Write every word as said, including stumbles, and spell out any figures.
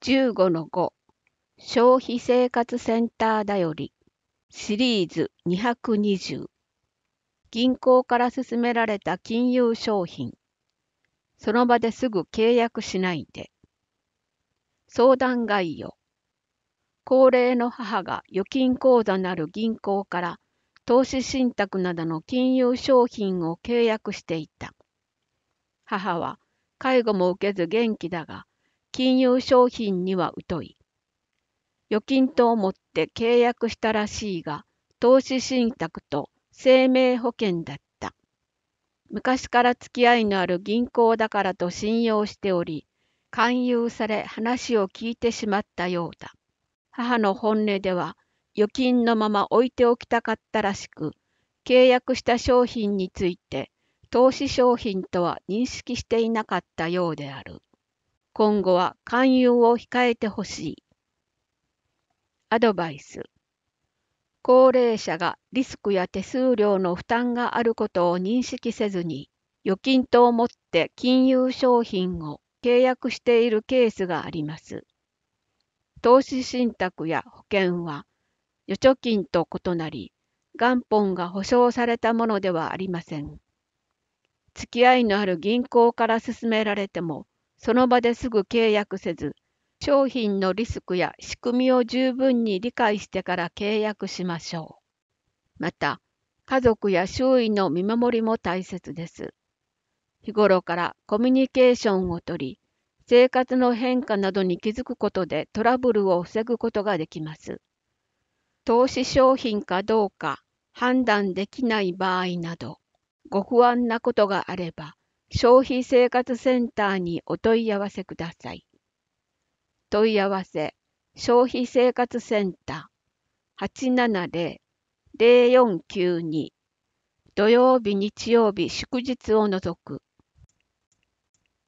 じゅうごのご 消費生活センターだよりシリーズにひゃくにじゅう銀行から勧められた金融商品その場ですぐ契約しないで相談概要高齢の母が預金口座なる銀行から投資信託などの金融商品を契約していた。母は介護も受けず元気だが金融商品には疎い。預金と思って契約したらしいが、投資信託と生命保険だった。昔から付き合いのある銀行だからと信用しており、勧誘され話を聞いてしまったようだ。母の本音では、預金のまま置いておきたかったらしく、契約した商品について、投資商品とは認識していなかったようである。今後は勧誘を控えてほしい。アドバイス。高齢者がリスクや手数料の負担があることを認識せずに、預金と思って金融商品を契約しているケースがあります。投資信託や保険は、預貯金と異なり、元本が保証されたものではありません。付き合いのある銀行から勧められても、その場ですぐ契約せず、商品のリスクや仕組みを十分に理解してから契約しましょう。また、家族や周囲の見守りも大切です。日頃からコミュニケーションをとり、生活の変化などに気づくことでトラブルを防ぐことができます。投資商品かどうか判断できない場合など、ご不安なことがあれば、消費生活センターにお問い合わせください。問い合わせ、消費生活センター はちななゼロ ゼロよんきゅうに 土曜日日曜日祝日を除く